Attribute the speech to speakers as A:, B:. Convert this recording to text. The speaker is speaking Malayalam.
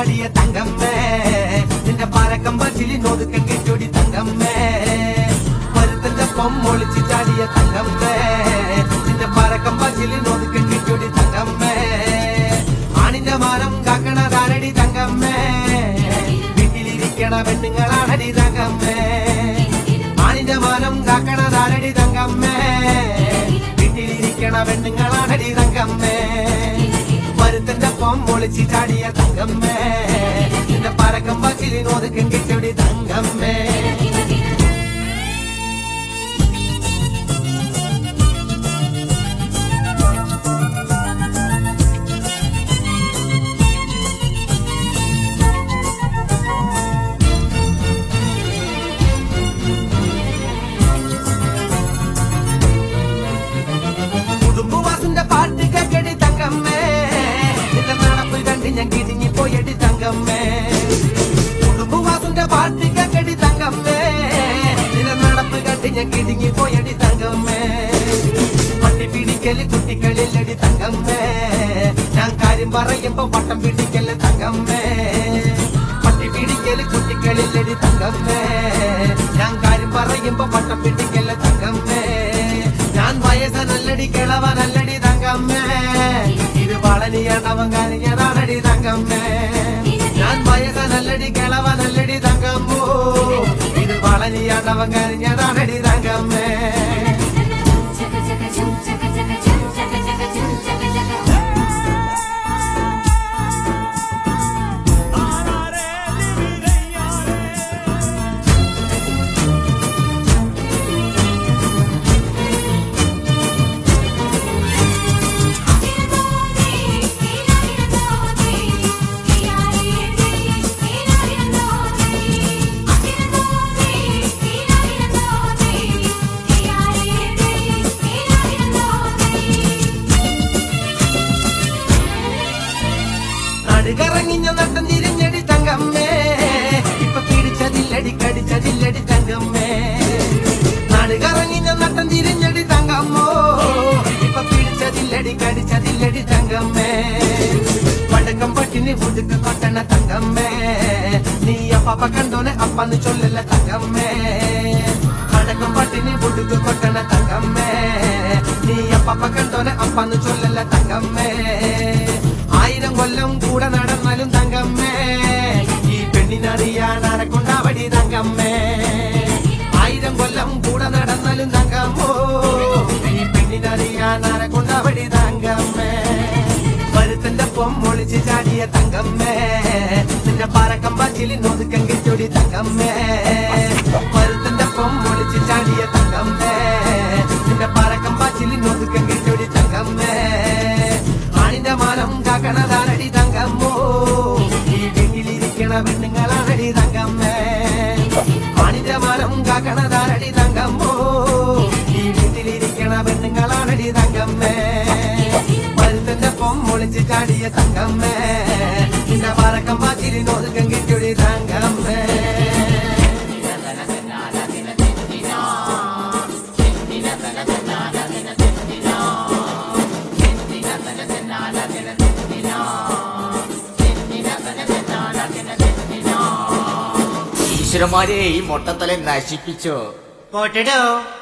A: ചാടിയ തങ്കമ്മേ നിന്റെ പാരക്കമ്പച്ചിലി നോതുക്കം കെട്ടൊടി തങ്കമ്മേ പരുത്തന്റെ പൊമ്മൊളിച്ച് ചാടിയ തങ്കമ്മേ നിന്റെ പാരക്കമ്പച്ചിലി നോതുക്കം കെട്ടൊടി തങ്കമ്മേ ആണിന്റെ മാനം കാക്കണതാരടി തങ്കമ്മേ വീട്ടിലിരിക്കണ പെണ്ണുങ്ങളാണടി തങ്കമ്മേ ആണിന്റെ മാനം കാക്കണതാരടി തങ്കമ്മേ വീട്ടിലിരിക്കണ പെണ്ണുങ്ങളാണടി തങ്കമ്മേ പരുത്തന്റെ പൊമ്മൊളിച്ച് ചാടിയ തങ്കമ്മേ നിന്റെ പാരക്കമ്പച്ചിലി നോതുക്കം കെട്ടൊടി തങ്കമ്മേ പാട്ട് കേക്കടി തങ്കമ്മേ നിന്റെ നടപ്പ് കണ്ട് ഞാൻ കിടുങ്ങി പോയടി തങ്കമ്മേ കുടുംബവാസന്റെ പാട്ട് കേക്കടി തങ്കമ്മേ നിന്റെ നടപ്പ് കണ്ട് ഞാൻ കിടുങ്ങി പോയടി തങ്കമ്മേ പട്ടി പിടിക്കല് കുട്ടികളില്ലടി തങ്കമ്മേ ഞാൻ കാര്യം പറയുമ്പോ പട്ടം പിടിക്കല് തങ്കമ്മേ പട്ടി പിടിക്കല് കുട്ടികളില്ലടി തങ്കമ്മേ ഞാൻ കാര്യം പറയുമ്പോ പട്ടം പിടിക്കല് തങ്കമ്മേ ഞാൻ വയസ്സനല്ലടി കിളവനല്ലടി തങ്കമ്മേ ഇത് വളനിയാണവൻ കനിഞ്ഞതാണടി തങ്കമ്മേ ഞാൻ വയസ്സനല്ലടി കിളവനല്ലടി തങ്കമ്മോ ഇത് വളനിയാണവൻ കനിഞ്ഞതാണടി തങ്കമ്മേ കറങ്ങിഞ്ഞ നട്ടം തിരിഞ്ഞടി തങ്കമ്മേ ഇപ്പൊ പിടിച്ചതില്ലടി കടിച്ചതില്ലടി തങ്കമ്മേ നാട് കറങ്ങിഞ്ഞ നട്ടം തിരിഞ്ഞടി തങ്കമ്മോ ഇപ്പൊ പിടിച്ചതില്ലടി കടിച്ചതില്ലടി തങ്കമ്മേ പടക്കം പട്ടിനി മുടുക്ക് കൊട്ടണ തങ്കമ്മേ നീ അപ്പ കണ്ടോനെ അപ്പന്ന് ചൊല്ലല്ല തങ്കമ്മേ പടക്കം പട്ടിനി മുടുക്ക് കൊട്ടണ തങ്കമ്മേ നീ അപ്പ കണ്ടോനെ അപ്പന്ന് ചൊല്ലല്ല തങ്കമ്മേ 1000 കൊല്ലം കൂടെ നടന്നാലും തങ്കമ്മേ ഈ പെണ്ണിനറിയാൻ ആരെക്കൊണ്ടാവടി തങ്കമ്മേ 1000 കൊല്ലം കൂടെ നടന്നാലും തങ്കമ്മോ ഈ പെണ്ണിനറിയാൻ ആരെക്കൊണ്ടാവടി തങ്കമ്മേ പരുത്തന്റെ പൊമ്മൊളിച്ച് ചാടിയ തങ്കമ്മേ നിന്റെ പാരക്കമ്പച്ചിലി നോതുക്കം കെട്ടൊടി തങ്കമ്മേ പരുത്തന്റെ പൊമ്മൊളിച്ച് ചാടിയ തങ്കമ്മേ നിന്റെ പാരക്കമ്പച്ചിലി നോതുക്കം കെട്ടൊടി തങ്കമ്മേ ആണിന്റെ മാനം കാക്കണതാരടി തങ്കമ്മോ ഈ വീട്ടിലിരിക്കണ പെണ്ണുങ്ങളാണടി തങ്കമ്മേ ആണിന്റെ മാനം കാക്കണതാരടി തങ്കമ്മോ ഈ വീട്ടിലിരിക്കണ പെണ്ണുങ്ങളാണടി തങ്കമ്മേ പരുത്തന്റെ പൊമ്മൊളിച്ച് ചാടിയ തങ്കമ്മേ നിന്റെ പാരക്കമ്പച്ചിലി നോതുക്കം കെട്ടൊടി തങ്കമ്മേ
B: ഈശ്വരന്മാരെ ഈ മൊട്ടത്തല നശിപ്പിച്ചോ
A: പോട്ടിടോ